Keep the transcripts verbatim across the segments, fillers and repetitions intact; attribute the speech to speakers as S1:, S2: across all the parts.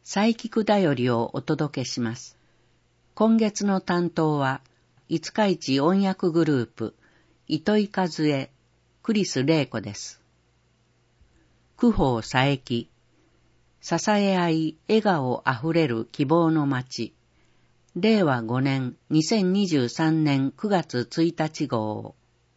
S1: サイキクだよりをお届けします。今月の担当は、五日市音訳グループ、糸井和恵、クリス玲子です。九方佐伯、支え合い、笑顔あふれる希望の街、れいわごねんにせんにじゅうさんねんくがつついたち号。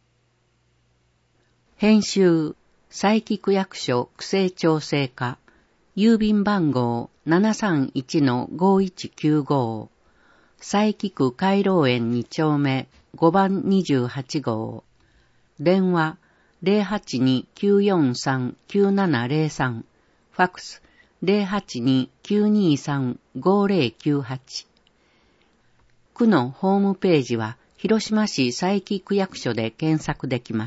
S1: 編集、佐伯区役所区政調整課、郵便番号 ななさんいちのごいちきゅうご、佐伯区回廊園に丁目ごばんにじゅうはち号。電話 ゼロはちに きゅうよんさん きゅうななゼロさん、ファックス ゼロはちに きゅうにさん ごゼロきゅうはち。区のホームページは広島市佐伯区役所で検索できます。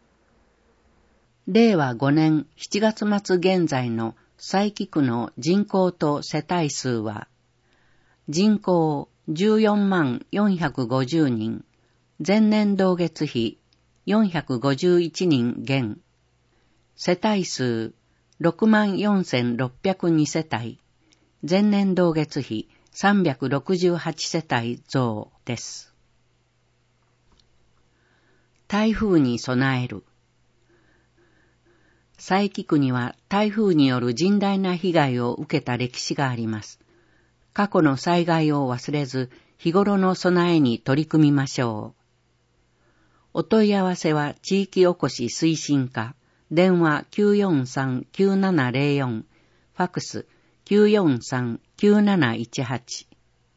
S1: れいわごねんしちがつ末現在の佐伯区の人口と世帯数は、人口じゅうよんまんよんひゃくごじゅうにん、前年同月比よんひゃくごじゅういちにん減、世帯数ろくまんよんせんろっぴゃくに世帯、前年同月比さんびゃくろくじゅうはち世帯増です。台風に備える。佐伯区には台風による甚大な被害を受けた歴史があります。過去の災害を忘れず、日頃の備えに取り組みましょう。お問い合わせは地域おこし推進課、電話 きゅうよんさん きゅうななゼロよん、ファックス きゅうよんさん きゅうなないちはち。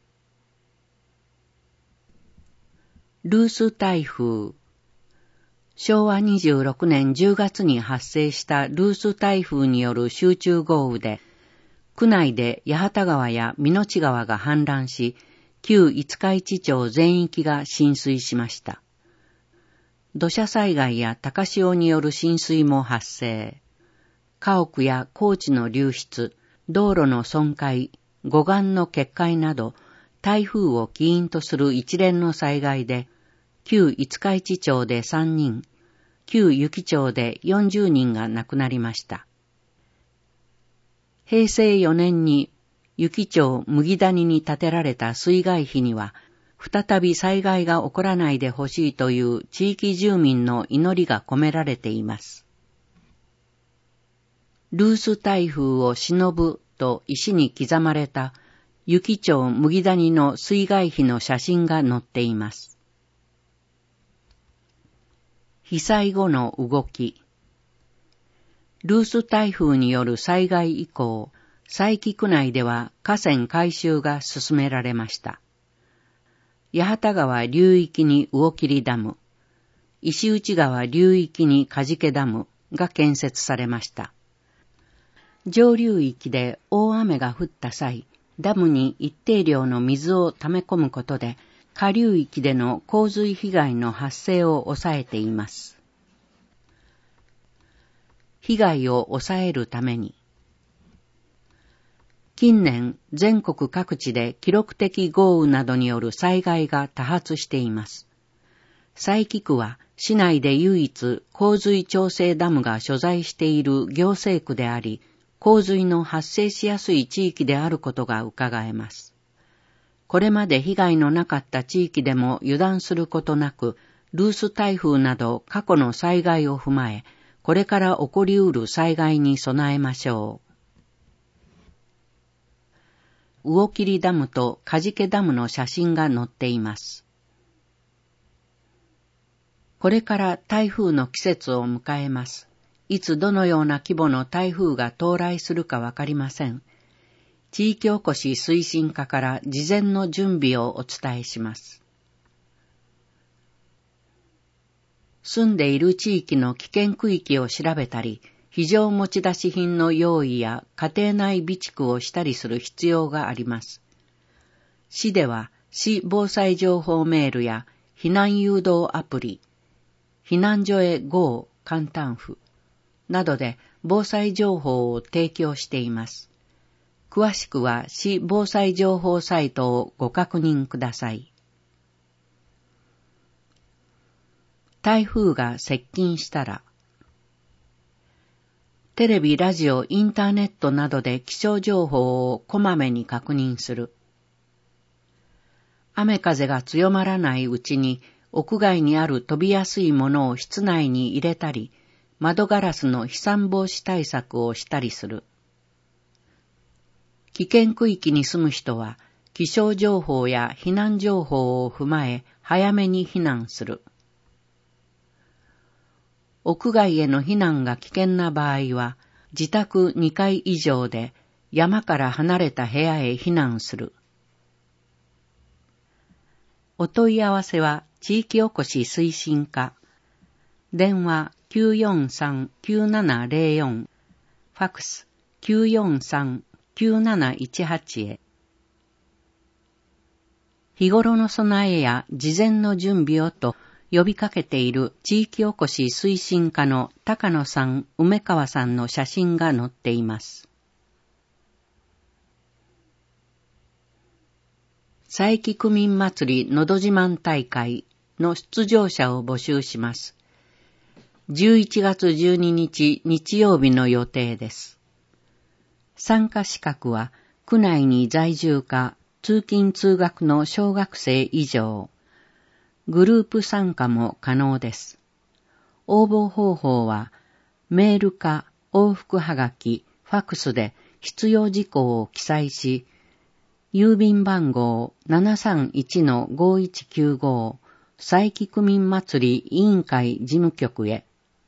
S1: ルース台風。しょうわにじゅうろくねんじゅうがつに発生したルース台風による集中豪雨で、区内で八幡川や美濃地川が氾濫し、旧五日市町全域が浸水しました。土砂災害や高潮による浸水も発生。家屋や耕地の流出、道路の損壊、護岸の決壊など、台風を起因とする一連の災害で、旧五日市町でさんにん、旧由岐町でよんじゅうにんが亡くなりました。へいせいよねんに由岐町麦谷に建てられた水害碑には、再び災害が起こらないでほしいという地域住民の祈りが込められています。ルース台風を忍ぶと石に刻まれた由岐町麦谷の水害碑の写真が載っています。被災後の動き。ルース台風による災害以降、佐伯区内では河川改修が進められました。八幡川流域に魚切ダム、石内川流域に梶家ダムが建設されました。上流域で大雨が降った際、ダムに一定量の水を溜め込むことで、下流域での洪水被害の発生を抑えています。被害を抑えるために、近年全国各地で記録的豪雨などによる災害が多発しています。佐伯区は市内で唯一洪水調整ダムが所在している行政区であり、洪水の発生しやすい地域であることが伺えます。これまで被害のなかった地域でも油断することなく、ルース台風など過去の災害を踏まえ、これから起こりうる災害に備えましょう。魚切ダムと梶家ダムの写真が載っています。これから台風の季節を迎えます。いつどのような規模の台風が到来するかわかりません。地域おこし推進課から事前の準備をお伝えします。住んでいる地域の危険区域を調べたり、非常持ち出し品の用意や家庭内備蓄をしたりする必要があります。市では市防災情報メールや避難誘導アプリ、避難所へ ゴー 簡単符などで防災情報を提供しています。詳しくは市防災情報サイトをご確認ください。台風が接近したら、 テレビ、ラジオ、インターネットなどで気象情報をこまめに確認する。雨風が強まらないうちに屋外にある飛びやすいものを室内に入れたり、窓ガラスの飛散防止対策をしたりする。危険区域に住む人は気象情報や避難情報を踏まえ早めに避難する。屋外への避難が危険な場合は、自宅にかい以上で山から離れた部屋へ避難する。お問い合わせは地域おこし推進課。電話 きゅうよんさん きゅうななゼロよん、ファックス きゅうよんさん きゅうなないちはち へ。日頃の備えや事前の準備をと呼びかけている地域おこし推進課の高野さん、梅川さんの写真が載っています。佐伯区民祭りのど自慢大会の出場者を募集します。じゅういちがつじゅうににち日曜日の予定です。参加資格は区内に在住か通勤通学の小学生以上。グループ参加も可能です。応募方法はメールか往復はがき、ファックスで必要事項を記載し、郵便番号 ななさんいちのごいちきゅうご 佐伯区民祭り委員会事務局へ。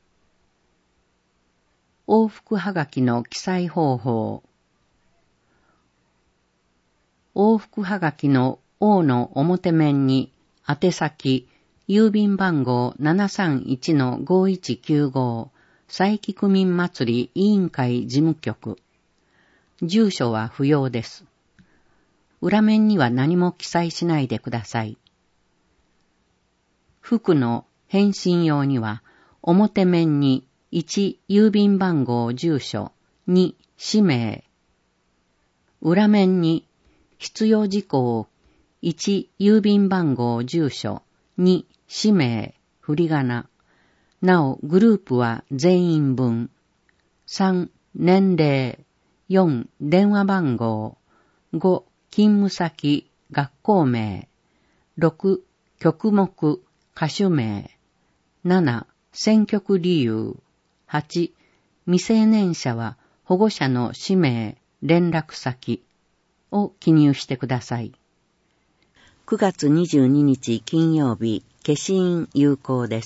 S1: 往復はがきの記載方法。往復はがきの O の表面に宛先、郵便番号 ななさんいちのごいちきゅうご 佐伯区民祭り委員会事務局。住所は不要です。裏面には何も記載しないでください。服の返信用には表面にいち郵便番号住所、に氏名。裏面に必要事項いち郵便番号住所、に氏名、振り仮名。なおグループは全員分。さん年齢。よん電話番号。ご勤務先、学校名。ろく曲目、歌手名。なな選曲理由。はち未成年者は保護者の氏名、連絡先を記入してください。くがつにじゅうににち金曜日、消印有効です。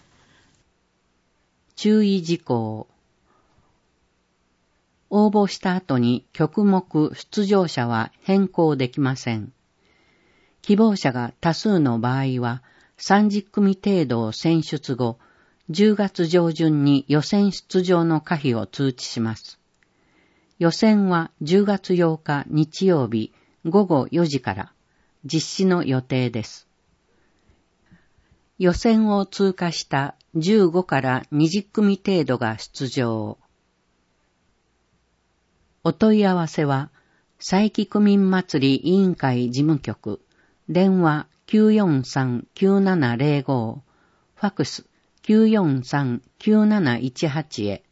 S1: 注意事項。応募した後に曲目出場者は変更できません。希望者が多数の場合はさんじゅっくみ程度を選出後、じゅうがつ上旬に予選出場の可否を通知します。予選はじゅうがつようか日曜日ごごよじから実施の予定です。予選を通過したじゅうごからにじゅっくみ程度が出場。お問い合わせは、佐伯区民祭り委員会事務局、電話 きゅうよんさん きゅうななゼロご、ファックス きゅうよんさん きゅうなないちはち へ。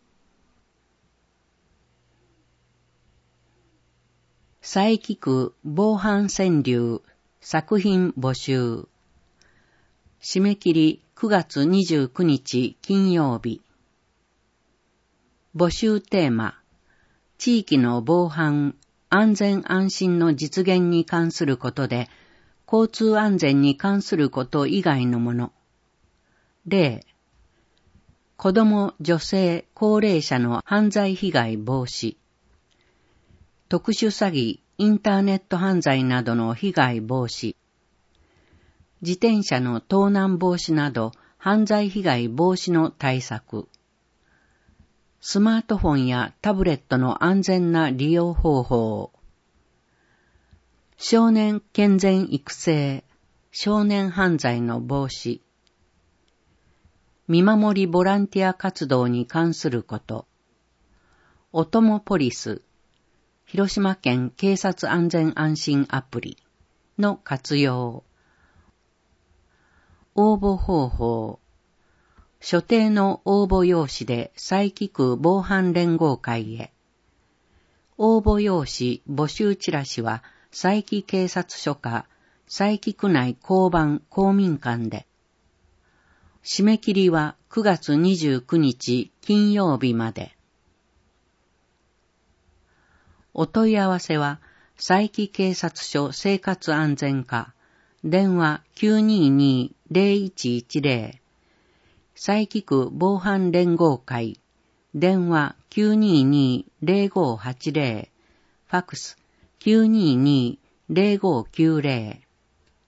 S1: 佐伯区防犯川柳作品募集。締め切りくがつにじゅうくにち金曜日。募集テーマ、地域の防犯、安全安心の実現に関することで、交通安全に関すること以外のもの。例、子ども、女性、高齢者の犯罪被害防止。特殊詐欺、インターネット犯罪などの被害防止。自転車の盗難防止など犯罪被害防止の対策。スマートフォンやタブレットの安全な利用方法。少年健全育成、少年犯罪の防止。見守りボランティア活動に関すること。おともポリス、広島県警察安全安心アプリの活用。応募方法。 所定の応募用紙で佐伯区防犯連合会へ。応募用紙募集チラシは佐伯警察署か佐伯区内交番公民館で。締め切りはくがつにじゅうくにち金曜日まで。お問い合わせは佐伯警察署生活安全課、電話 きゅうにーにー ゼロいちいちゼロ、佐伯区防犯連合会、電話 きゅうにーにー ゼロごはちゼロ、ファックス きゅうにーにー ゼロごきゅうゼロ。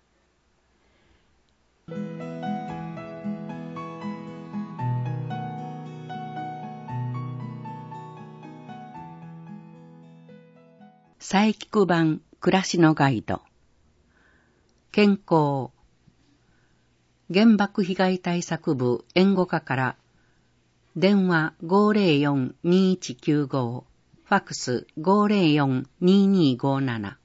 S1: 佐伯区版暮らしのガイド。健康。原爆被害対策部援護課から電話 ごーぜろよん にーいちきゅうご、ファックス ごーぜろよん にーにーごなな。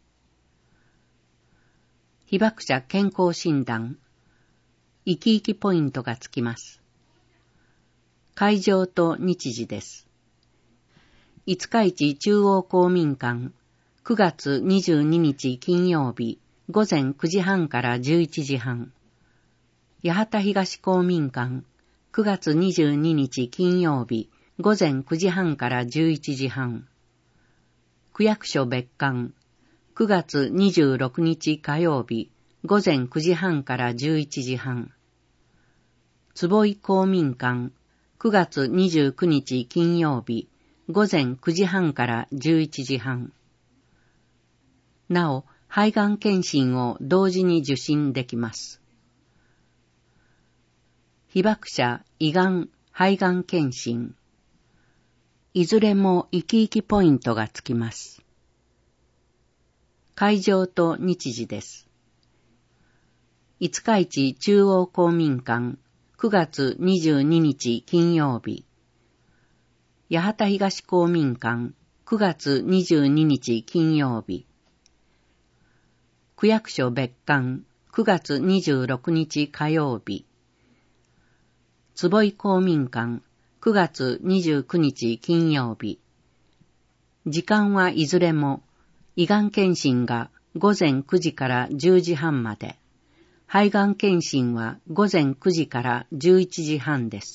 S1: 被爆者健康診断。生き生きポイントがつきます。会場と日時です。五日市中央公民館くがつにじゅうににち金曜日午前くじはんからじゅういちじはん。八幡東公民館くがつにじゅうににち金曜日午前くじはんからじゅういちじはん。区役所別館くがつにじゅうろくにち火曜日午前くじはんからじゅういちじはん。坪井公民館くがつにじゅうくにち金曜日午前くじはんからじゅういちじはん。なお、肺がん検診を同時に受診できます。被爆者胃がん、肺がん検診。いずれも生き生きポイントがつきます。会場と日時です。五日市中央公民館くがつにじゅうににち金曜日。八幡東公民館くがつにじゅうににち金曜日。区役所別館くがつにじゅうろくにち火曜日。坪井公民館くがつにじゅうくにち金曜日。時間はいずれも胃がん検診がごぜんくじからじゅうじはんまで、肺がん検診はごぜんくじからじゅういちじはんです。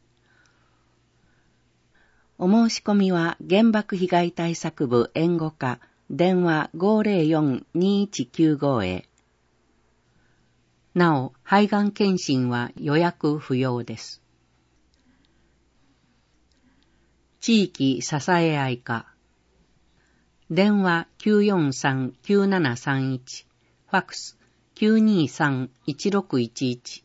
S1: お申し込みは原爆被害対策部援護課電話 ごーぜろよん にーいちきゅうご へ。なお、肺がん検診は予約不要です。地域支え合い課。電話 きゅうよんさん きゅうななさんいち、ファックス きゅうにさん いちろくいちいち。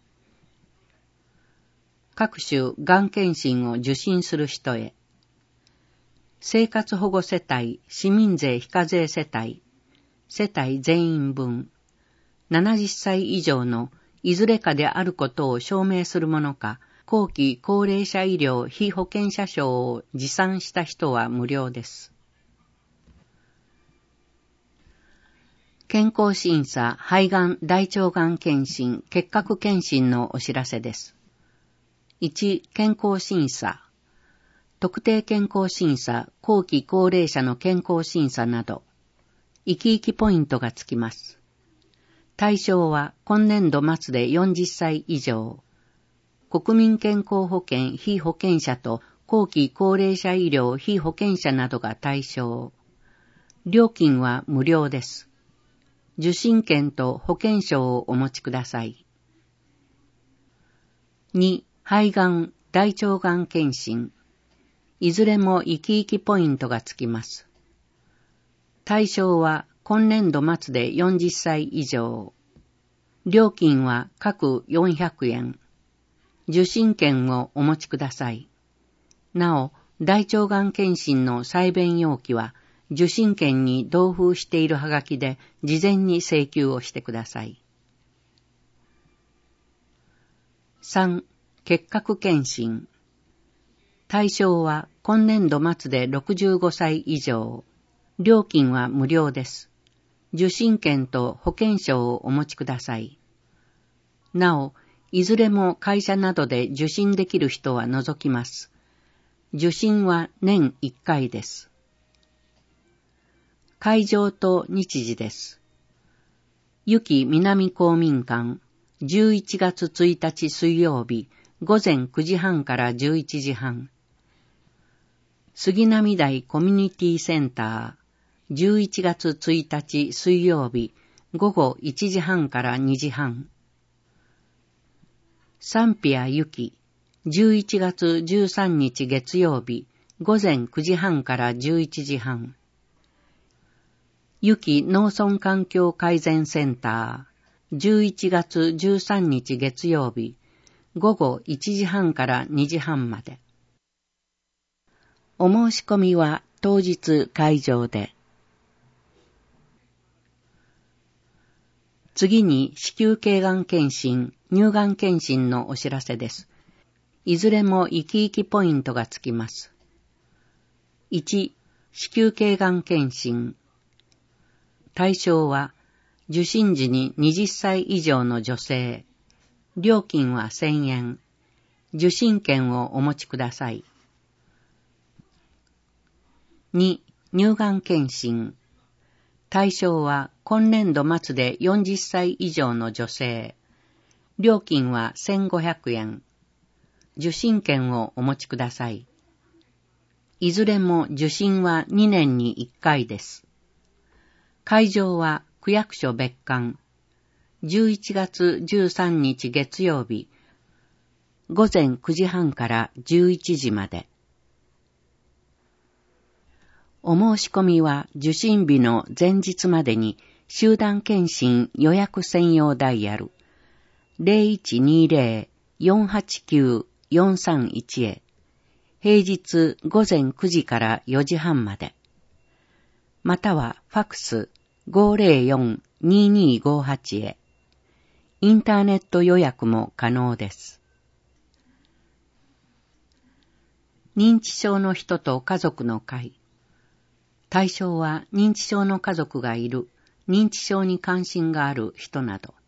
S1: 各種がん検診を受診する人へ。生活保護世帯、市民税非課税世帯、世帯全員分、ななじゅっさい以上のいずれかであることを証明するものか、後期高齢者医療被保険者証を持参した人は無料です。健康審査、肺がん、大腸がん検診、結核検診のお知らせです。いち. 健康審査。特定健康審査、後期高齢者の健康審査など、生き生きポイントがつきます。対象は今年度末でよんじゅっさい以上、国民健康保険被保険者と後期高齢者医療被保険者などが対象。料金は無料です。受診券と保険証をお持ちください。に. 肺がん、大腸がん検診。いずれも生き生きポイントがつきます。対象は今年度末でよんじゅっさい以上。料金は各よんひゃくえん。受診券をお持ちください。なお、大腸がん検診の採便要記は、受診券に同封しているはがきで事前に請求をしてください。さん. 結核検診。対象は今年度末でろくじゅうごさい以上。料金は無料です。受診券と保険証をお持ちください。なお、 いずれも会社などで受診できる人は除きます。受診は年いっかいです。会場と日時です。由紀南公民館、じゅういちがつついたち水曜日、ごぜんくじはんからじゅういちじはん。杉並台コミュニティセンター、じゅういちがつついたち水曜日、ごごいちじはんからにじはん。サンピアユキ、じゅういちがつじゅうさんにち月曜日、ごぜんくじはんからじゅういちじはん。ユキ農村環境改善センター、じゅういちがつじゅうさんにち月曜日、ごごいちじはんからにじはんまで。お申し込みは当日会場で。次に子宮頸がん検診、乳がん検診のお知らせです。いずれも生き生きポイントがつきます。いち、子宮頸がん検診。対象は、受診時にはたち以上の女性。料金はせんえん。受診券をお持ちください。に、乳がん検診。対象は、今年度末でよんじゅっさい以上の女性。料金はせんごひゃくえん。受診券をお持ちください。いずれも受診はにねんにいっかいです。会場は区役所別館。じゅういちがつじゅうさんにち月曜日、ごぜんくじはんからじゅういちじまで。お申し込みは受診日の前日までに集団検診予約専用ダイヤル ゼロいちにゼロ よんはちきゅう よんさんいち へ、平日ごぜんくじからよじはんまで。またはファクス ごーぜろよん にーにーごーはち へ。インターネット予約も可能です。認知症の人と家族の会。対象は認知症の家族がいる、認知症に関心がある人など。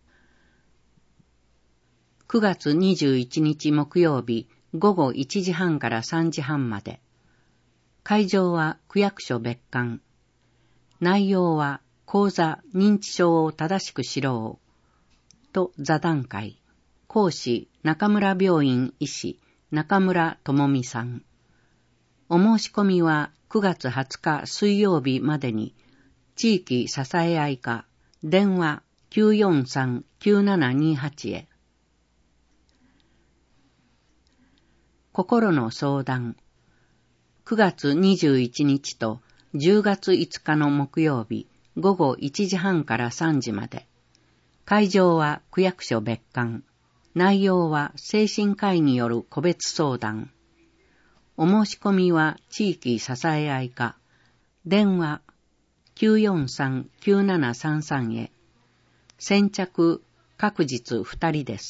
S1: くがつにじゅういちにち木曜日ごごいちじはんからさんじはんまで。会場は区役所別館。内容は講座認知症を正しく知ろうと座談会。講師中村病院医師中村智美さん。お申し込みはくがつはつか水曜日までに地域支え合い課電話 きゅうよんさん きゅうななにはち へ。心の相談。くがつにじゅういちにちとじゅうがついつかの木曜日ごごいちじはんからさんじまで。会場は区役所別館。内容は精神科医による個別相談。お申し込みは地域支え合い課。電話 きゅうよんさん きゅうななさんさん へ。先着各日ふたりです。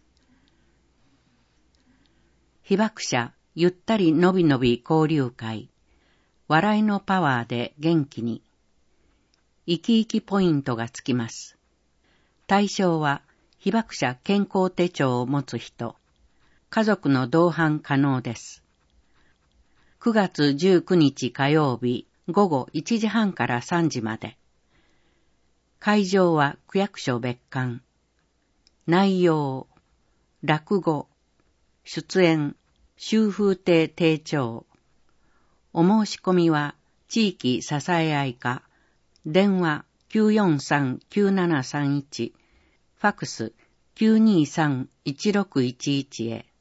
S1: 被爆者ゆったりのびのび交流会。笑いのパワーで元気に。生き生きポイントがつきます。対象は被爆者健康手帳を持つ人。家族の同伴可能です。くがつじゅうくにち火曜日ごごいちじはんからさんじまで。会場は区役所別館。内容、落語、出演、秋風亭亭長。お申し込みは地域支え合い課。電話 きゅうよんさん きゅうななさんいち。ファクス きゅうにさん いちろくいちいち へ。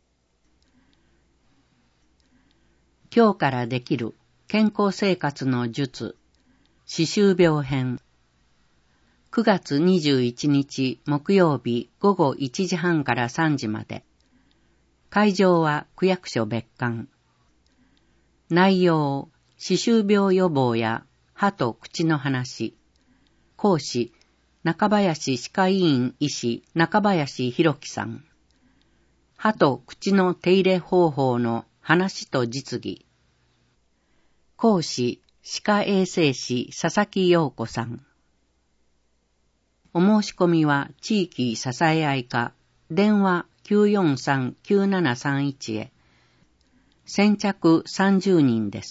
S1: 今日からできる健康生活の術、歯周病編。くがつにじゅういちにち木曜日ごごいちじはんからさんじまで。会場は区役所別館。内容、歯周病予防や歯と口の話。講師、中林歯科医院医師中林博樹さん。歯と口の手入れ方法の話と実技。講師、歯科衛生士佐々木陽子さん。お申し込みは地域支え合い課。 電話 きゅうよんさんきゅうななさんいち へ。先着さんじゅうにんです。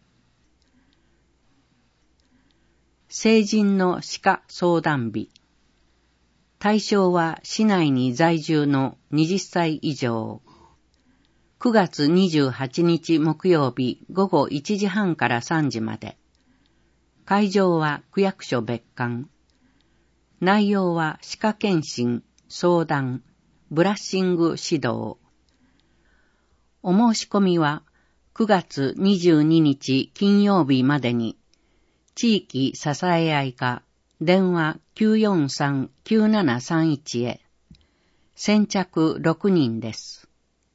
S1: 成人の歯科相談日。対象は市内に在住のはたち以上。くがつにじゅうはちにち木曜日ごごいちじはんからさんじまで。会場は区役所別館。内容は歯科検診、相談、ブラッシング指導。お申し込みはくがつにじゅうににち金曜日までに、地域支え合い課電話 きゅうよんさんきゅうななさんいち へ。先着ろくにんです。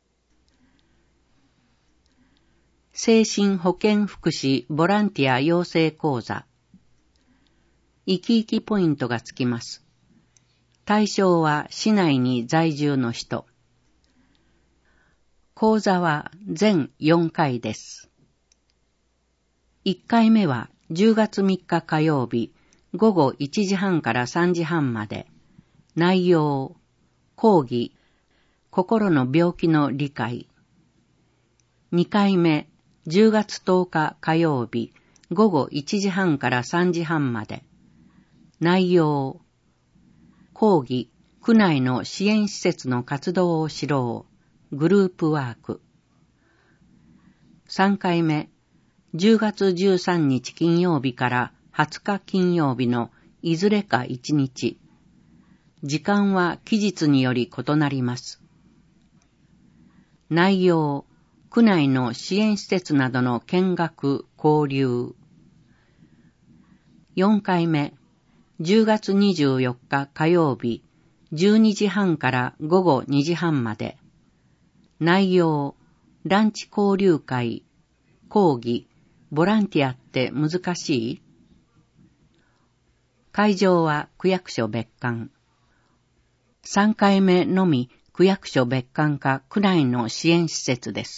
S1: 精神保健福祉ボランティア養成講座。生き生きポイントがつきます。対象は市内に在住の人。講座は全よんかいです。いっかいめはじゅうがつみっか火曜日ごごいちじはんからさんじはんまで。内容、講義、心の病気の理解。にかいめじゅうがつとおか火曜日ごごいちじはんからさんじはんまで。内容、講義、区内の支援施設の活動を知ろう、グループワーク。さんかいめ、じゅうがつじゅうさんにち金曜日からはつか金曜日のいずれかいちにち。時間は期日により異なります。内容、区内の支援施設などの見学、交流。よんかいめ、じゅうがつにじゅうよっか火曜日じゅうにじはんからごごにじはんまで。内容、ランチ交流会、講義、ボランティアって難しい？会場は区役所別館。さんかいめのみ区役所別館か区内の支援施設です。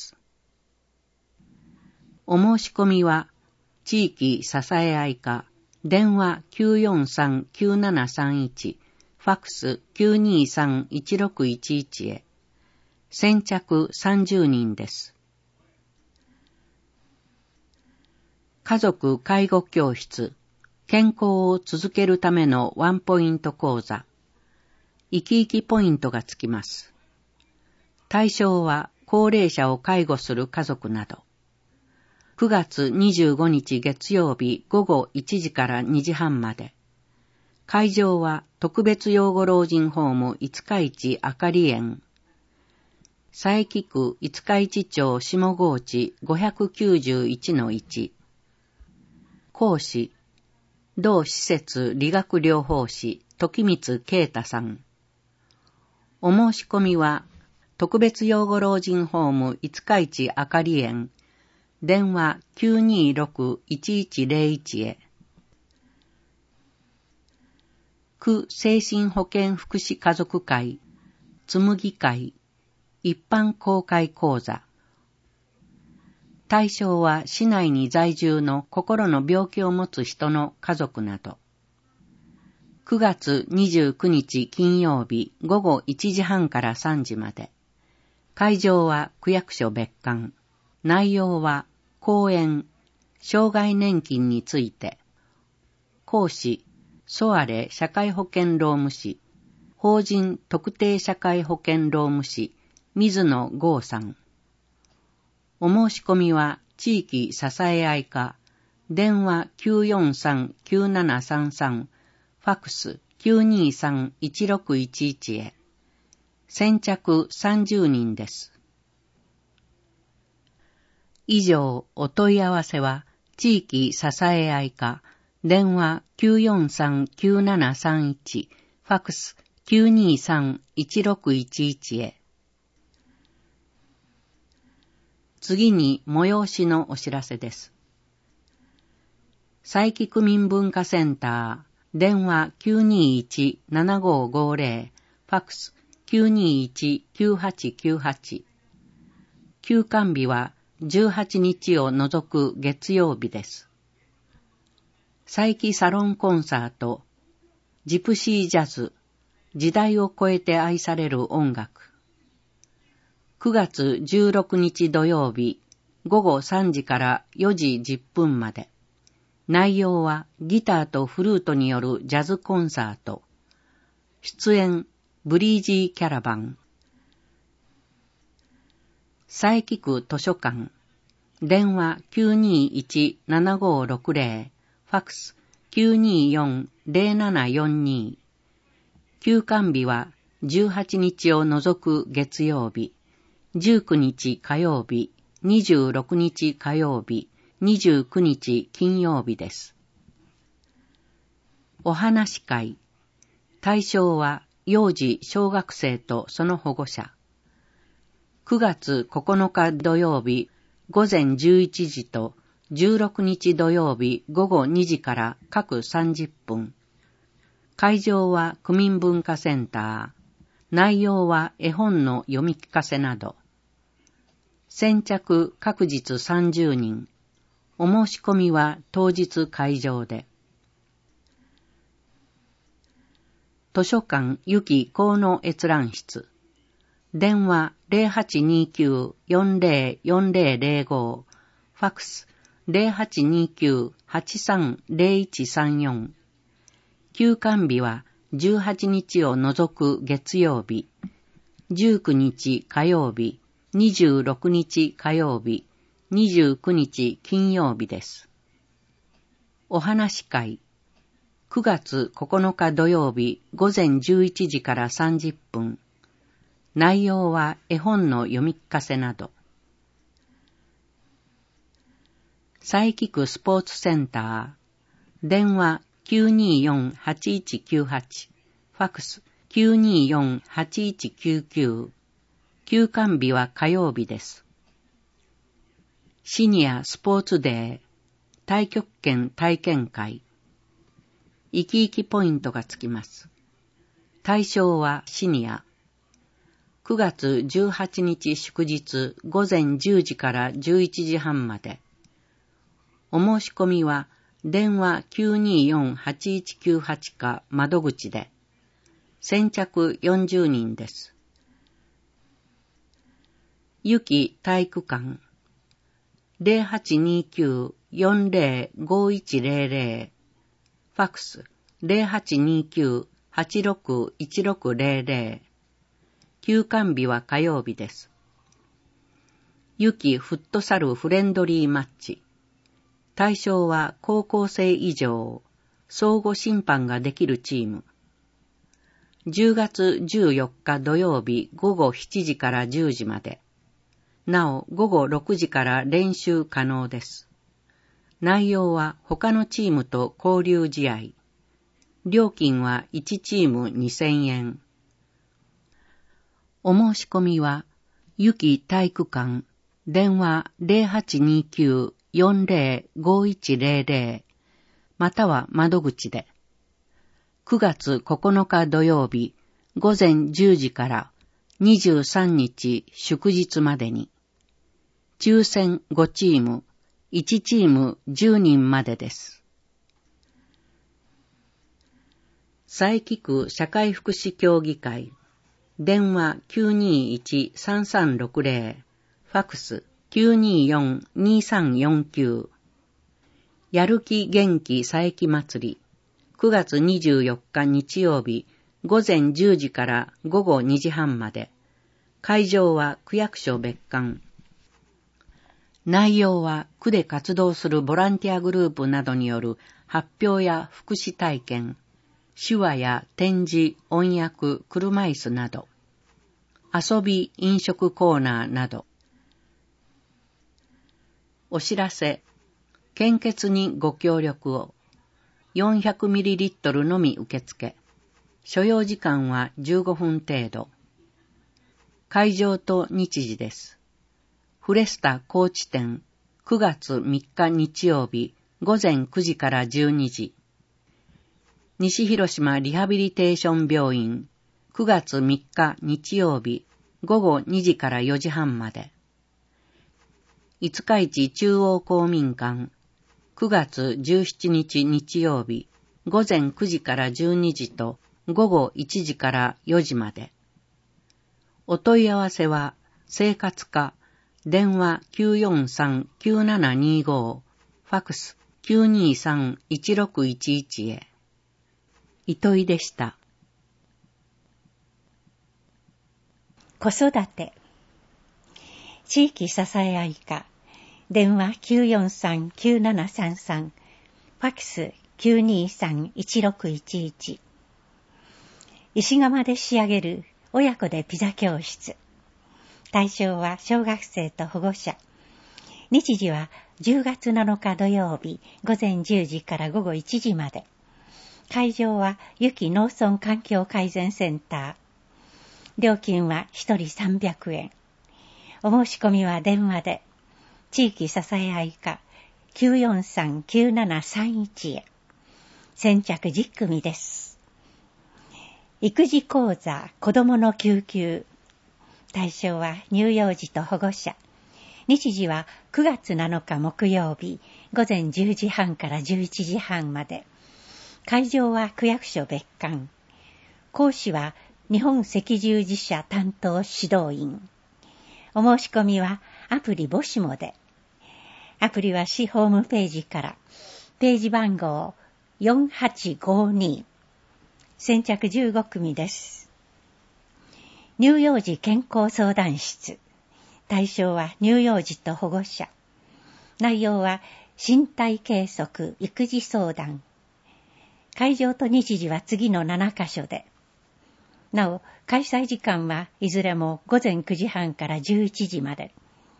S1: お申し込みは地域支え合い課電話 きゅうよんさんきゅうななさんいち、ファックス きゅうにさんいちろくいちいち へ。先着さんじゅうにんです。家族介護教室、健康を続けるためのワンポイント講座。生き生きポイントがつきます。対象は高齢者を介護する家族など。くがつにじゅうごにち月曜日ごごいちじからにじはんまで。会場は特別養護老人ホーム五日市あかり園。佐伯区五日市町下河内 ごひゃくきゅうじゅういちのいち。講師、同施設理学療法士時光啓太さん。お申し込みは特別養護老人ホーム五日市あかり園電話 きゅうにろくいちいちゼロいち へ。区精神保健福祉家族会、つむぎ会、一般公開講座。対象は市内に在住の心の病気を持つ人の家族など。くがつにじゅうくにち金曜日ごごいちじはんからさんじまで。会場は区役所別館。内容は講演、障害年金について。講師、ソアレ社会保険労務士、法人特定社会保険労務士、水野剛さん。お申し込みは地域支え合い課、電話 きゅうよんさんきゅうななさんさん、ファックス きゅうにさんいちろくいちいち へ。先着さんじゅうにんです。以上、お問い合わせは、地域支え合い課、電話 きゅうよんさんきゅうななさんいち、ファックス きゅうにさんいちろくいちいち へ。次に催しのお知らせです。佐伯区民文化センター、電話 きゅうにいちななごごゼロ、ファックス きゅうにいちきゅうはちきゅうはち。休館日はじゅうはちにちを除く月曜日です。佐伯サロンコンサート、ジプシージャズ、 時代を超えて愛される音楽。くがつじゅうろくにち土曜日、ごごさんじからよじじゅっぷんまで。内容はギターとフルートによるジャズコンサート。出演、ブリージー・キャラバン。佐伯区図書館。電話 きゅうにいち ななごろくぜろ。ファックス きゅうによん ぜろななよんに。休館日はじゅうはちにちを除く月曜日、じゅうくにち火曜日、にじゅうろくにち火曜日、にじゅうくにち金曜日です。お話し会。対象は幼児小学生とその保護者。くがつここのか土曜日午前じゅういちじとじゅうろくにち土曜日午後にじから各さんじゅっぷん。会場は区民文化センター。内容は絵本の読み聞かせなど。先着各日さんじゅうにん。お申し込みは当日会場で。図書館ゆき高野閲覧室。電話 ゼロはちにきゅう よんぜろよんぜろぜろご。ファックス ゼロはちにきゅう はちさんぜろいちさんよん。休館日はじゅうはちにちを除く月曜日、じゅうくにち火曜日、にじゅうろくにち火曜日、にじゅうくにち金曜日です。お話し会。くがつここのか土曜日午前じゅういちじからさんじゅっぷん。内容は絵本の読み聞かせなど。佐伯区スポーツセンター。電話 きゅうによん はちいちきゅうはち。ファックス きゅうによん はちいちきゅうきゅう。休館日は火曜日です。シニアスポーツデー。太極拳体験会。生き生きポイントがつきます。対象はシニア。くがつじゅうはちにち祝日午前じゅうじからじゅういちじはんまで。お申し込みは電話 きゅうによん はちいちきゅうはち か窓口で。先着よんじゅうにんです。ゆき体育館。ゼロはちにきゅう よんぜろ ごいちぜろぜろ。ファックス ゼロはちにきゅう はちろくいちろくぜろぜろ。休館日は火曜日です。ゆきフットサルフレンドリーマッチ。対象は高校生以上、相互審判ができるチーム。じゅうがつじゅうよっか土曜日ごごしちじからじゅうじまで。なおごごろくじから練習可能です。内容は他のチームと交流試合。料金はいちチームにせんえん。お申し込みは、ゆき体育館、電話 ゼロはちにきゅう よんぜろ ごいちぜろぜろ、または窓口で。くがつここのか土曜日、午前じゅうじからにじゅうさんにち祝日までに。抽選ごチーム、いちチームじゅうにんまでです。佐伯区社会福祉協議会。電話 きゅうにいち さんさんろくぜろ。ファックス きゅうによん にさんよんきゅう。やる気元気佐伯祭り。くがつにじゅうよっか日曜日、午前じゅうじからごごにじはんまで。会場は区役所別館。内容は区で活動するボランティアグループなどによる発表や福祉体験、手話や展示、音訳、車椅子など、遊び、飲食コーナーなど。お知らせ、献血にご協力を。よんひゃくミリリットル のみ受付。所要時間はじゅうごふん程度。会場と日時です。フレスタ高知店、くがつみっか日曜日、午前くじからじゅうにじ。西広島リハビリテーション病院、くがつみっか日曜日、ごごにじからよじはんまで。五日市中央公民館、くがつじゅうしちにち日曜日、午前くじからじゅうにじとごごいちじからよじまで。お問い合わせは生活課電話 きゅうよんさん きゅうななにご ファックス きゅうにさん いちろくいちいち へ。糸井でした。
S2: 子育て地域支え合い課電話 きゅうよんさん きゅうななさんさん ファックス きゅうにさん いちろくいちいち。石窯で仕上げる親子でピザ教室。対象は小学生と保護者。日時はじゅうがつなのか土曜日午前じゅうじからごごいちじまで。会場はゆき農村環境改善センター。料金はひとりさんびゃくえん。お申し込みは電話で。地域支え合い課 きゅうよんさん きゅうななさんいち へ。先着じゅっくみです。育児講座子どもの救急。対象は乳幼児と保護者。日時はくがつなのか木曜日午前じゅうじはんからじゅういちじはんまで。会場は区役所別館。講師は日本赤十字社担当指導員。お申し込みはアプリボシモで。アプリは市ホームページから。ページ番号よんはちごに。先着じゅうごくみです。乳幼児健康相談室。対象は乳幼児と保護者。内容は身体計測、育児相談。会場と日時は次のななかしょで。なお、開催時間はいずれもごぜんくじはんからじゅういちじまで。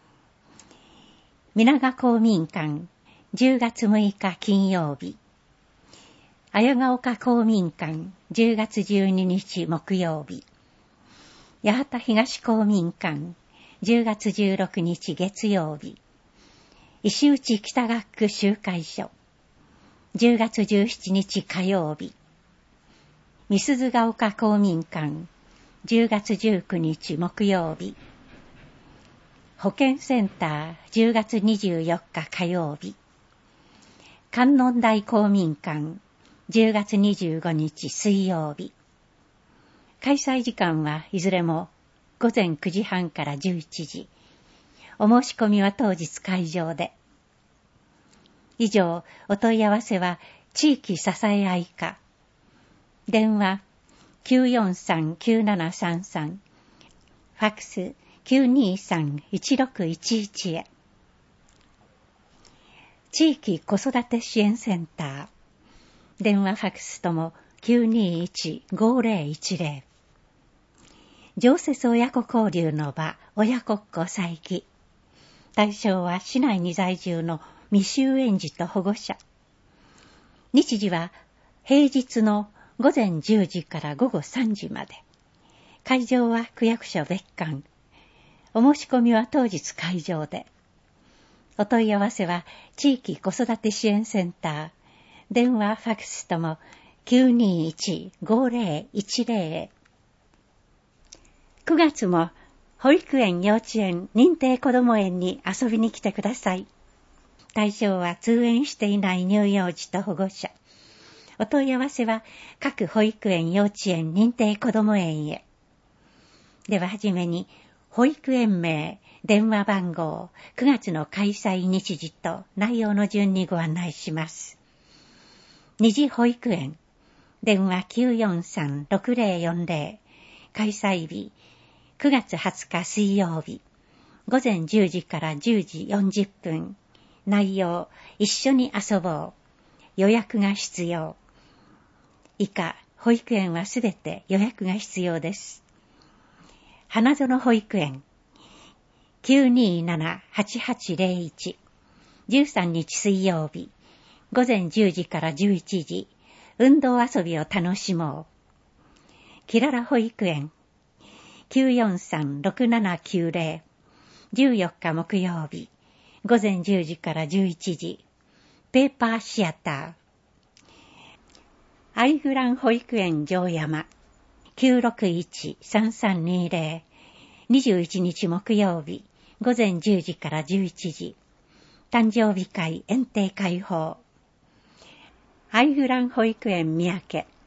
S2: 皆川公民館、じゅうがつむいか金曜日。綾ヶ丘公民館、じゅうがつじゅうににち木曜日。八幡東公民館、じゅうがつじゅうろくにち月曜日。石内北学区集会所、じゅうがつじゅうしちにち火曜日。美鈴ヶ丘公民館、じゅうがつじゅうくにち木曜日。保健センター、じゅうがつにじゅうよっか火曜日。観音台公民館、じゅうがつにじゅうごにち水曜日。開催時間はいずれもごぜんくじはんからじゅういちじ。お申し込みは当日会場で。以上、お問い合わせは地域支え合い課。電話 きゅうよんさん きゅうななさんさん。ファックス きゅうにさん いちろくいちいち へ。地域子育て支援センター。電話ファックスともきゅうにいち ごぜろいちぜろ。常設親子交流の場、親子っ子佐伯。対象は市内に在住の未就園児と保護者。日時は平日のごぜんじゅうじからごごさんじまで。会場は区役所別館。お申し込みは当日会場で。お問い合わせは地域子育て支援センター。電話ファックスともきゅうにいち ごぜろいちぜろへ。くがつも保育園、幼稚園、認定こども園に遊びに来てください。対象は通園していない乳幼児と保護者。お問い合わせは各保育園、幼稚園、認定こども園へ。でははじめに保育園名、電話番号、くがつの開催日時と内容の順にご案内します。二次保育園、電話 きゅうよんさん ろくぜろよんぜろ。開催日くがつはつか水曜日、ごぜんじゅうじからじゅうじよんじゅっぷん。内容、一緒に遊ぼう。予約が必要。以下、保育園はすべて予約が必要です。花園保育園、きゅうにーなな はちはちぜろいち。じゅうさんにち水曜日、ごぜんじゅうじからじゅういちじ。運動遊びを楽しもう。きらら保育園、きゅうよんさん ろくななきゅうぜろ。じゅうよっか木曜日、ごぜんじゅうじからじゅういちじ。ペーパーシアター。アイグラン保育園城山、きゅうろくいち さんさんにぜろ。にじゅういちにち木曜日、ごぜんじゅうじからじゅういちじ。誕生日会園庭開放。アイグラン保育園三宅、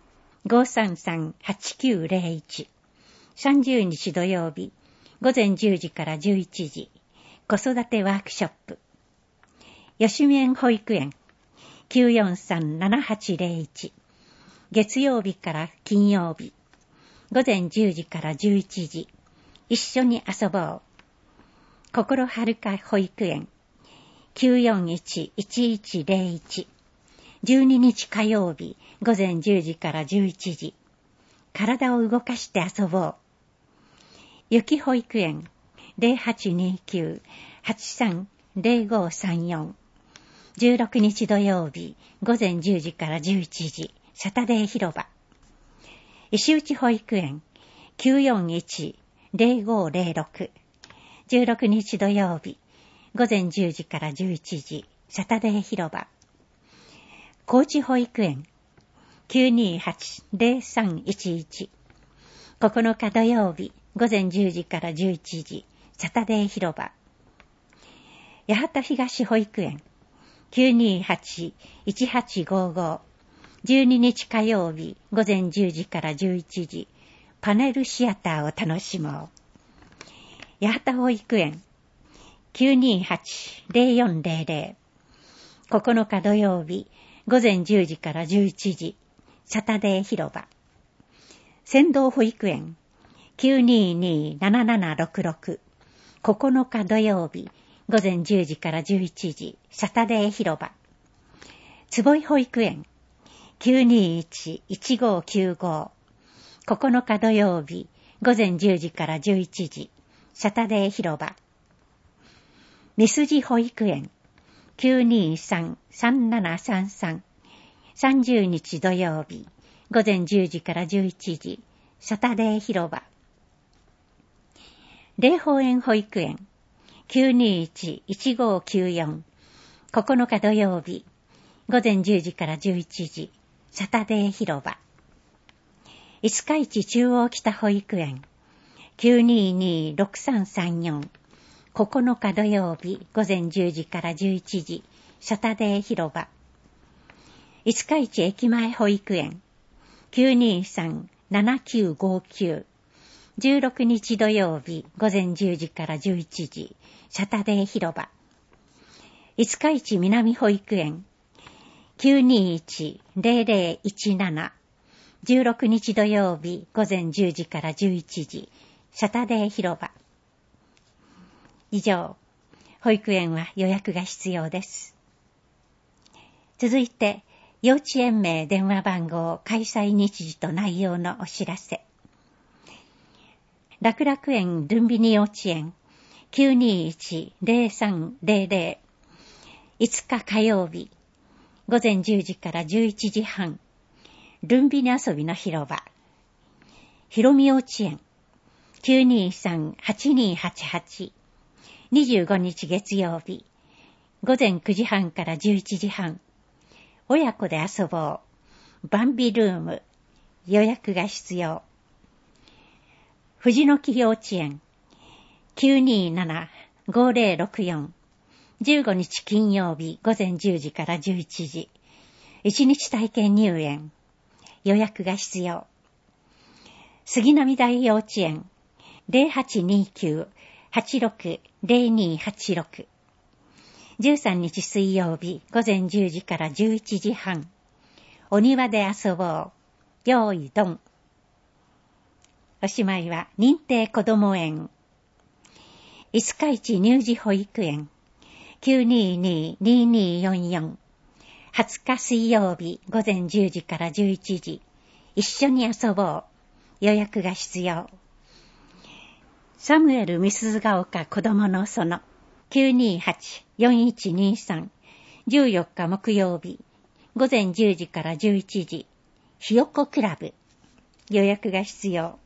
S2: ごさんさん はちきゅうぜろいち。さんじゅうにち土曜日、午前じゅうじからじゅういちじ、子育てワークショップ。吉見園保育園、きゅうよんさん ななはちぜろいち。月曜日から金曜日、午前じゅうじからじゅういちじ、一緒に遊ぼう。心はるか保育園、きゅうよんいち いちいちぜろいち。じゅうににち火曜日、午前じゅうじからじゅういちじ、体を動かして遊ぼう。ゆき保育園、ゼロはちにきゅう はちさんぜろごさんよん。じゅうろくにち土曜日、午前じゅうじからじゅういちじ、サタデー広場。石内保育園、きゅうよんいち ぜろごぜろろく。じゅうろくにち土曜日、午前じゅうじからじゅういちじ、サタデー広場。高知保育園、きゅうにはち ぜろさんいちいち。ここのか土曜日、午前じゅうじからじゅういちじ、サタデー広場。八幡東保育園、きゅうにはち いちはちごご。じゅうににち火曜日、午前じゅうじからじゅういちじ、パネルシアターを楽しもう。八幡保育園、きゅうにはち ぜろよんぜろぜろ。ここのか土曜日、午前じゅうじからじゅういちじ、サタデー広場。仙道保育園、きゅうにに ななななろくろく。ここのか土曜日、午前じゅうじからじゅういちじ、サタデー広場。坪井保育園、きゅうにいち いちごきゅうご。ここのか土曜日、午前じゅうじからじゅういちじ、サタデー広場。みすじ保育園、きゅうにさん さんななさんさん。さんじゅうにち土曜日、午前じゅうじからじゅういちじ、サタデー広場。霊宝園保育園、きゅうにいち いちごきゅうよん。ここのか土曜日、午前じゅうじからじゅういちじ、サタデー広場。五日市中央北保育園、きゅうにに ろくさんさんよん。ここのか土曜日、午前じゅうじからじゅういちじ、サタデー広場。五日市駅前保育園、きゅうにさん ななきゅうごきゅう。じゅうろくにち土曜日、午前じゅうじからじゅういちじ、サタデー広場。五日市南保育園、きゅうにいち ぜろぜろいちなな。じゅうろくにち土曜日、午前じゅうじからじゅういちじ、サタデー広場。以上、保育園は予約が必要です。続いて、幼稚園名、電話番号、開催日時と内容のお知らせ。楽楽園ルンビニ幼稚園、きゅうにいち ぜろさんぜろぜろ。いつか火曜日、午前じゅうじからじゅういちじはん、ルンビニ遊びの広場。ひろみ幼稚園、きゅうにさん はちにはちはち。にじゅうごにち月曜日、午前くじはんからじゅういちじはん、親子で遊ぼう、バンビルーム、予約が必要。藤の木幼稚園、きゅうになな ごぜろろくよん。じゅうごにち金曜日、午前じゅうじからじゅういちじ、いちにち体験入園、予約が必要。杉並大幼稚園、ゼロはちにきゅう はちろく ぜろにはちろく。じゅうさんにち水曜日、午前じゅうじからじゅういちじはん、お庭で遊ぼう、用意ドン。おしまいは認定こども園、五日市乳児保育園、きゅうにに にによんよん。はつか水曜日、午前じゅうじからじゅういちじ、一緒に遊ぼう、予約が必要。サムエル美鈴ヶ丘子どもの園、きゅうにはち よんいちにさん。じゅうよっか木曜日、午前じゅうじからじゅういちじ、ひよこクラブ、予約が必要。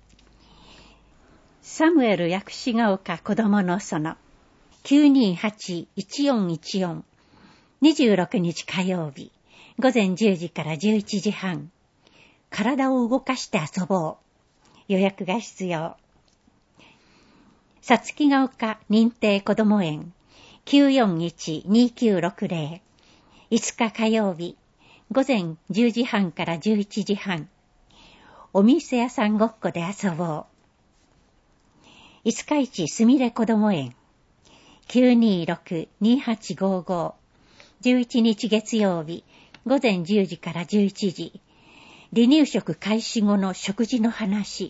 S2: サムエル薬師ヶ丘子どもの園、きゅうにはち いちよんいちよん。にじゅうろくにち火曜日、午前じゅうじからじゅういちじはん、体を動かして遊ぼう、予約が必要。さつきが丘認定こども園、きゅうよんいち にきゅうろくぜろ。いつか火曜日、午前じゅうじはんからじゅういちじはん、 お店屋さんごっこで遊ぼう。五日市すみれこども園 きゅうにーろく にーはちごーごー じゅういちにち月曜日午前じゅうじからじゅういちじ、離乳食開始後の食事の話。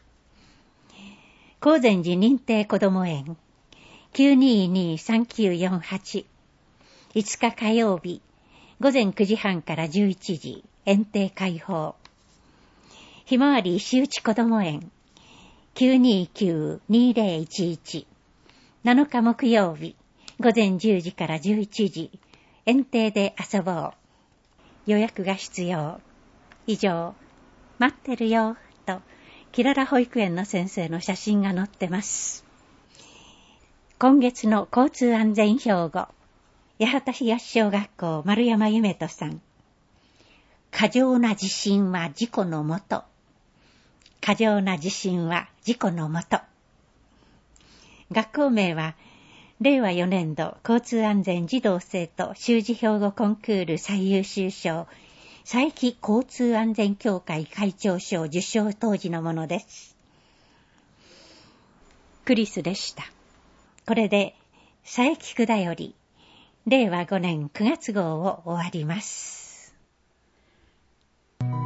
S2: 高善寺認定こども園 きゅうにーにーさんきゅうよんはち、いつか火曜日午前くじはんからじゅういちじ、園庭開放。ひまわり石打こども園 きゅうにーきゅう にーぜろいちいち、なのか木曜日午前じゅうじからじゅういちじ、園庭で遊ぼう。予約が必要。以上、待ってるよとキララ保育園の先生の写真が載ってます。今月の交通安全標語、八幡東小学校丸山夢人さん。過剰な自信は事故のもと。過剰な自信は事故のもと。学校名はれいわよねんど交通安全児童生徒習字標語コンクール最優秀賞佐伯交通安全協会会長賞受賞当時のものです。クリスでした。これで佐伯くだよりれいわごねんくがつ号を終わります。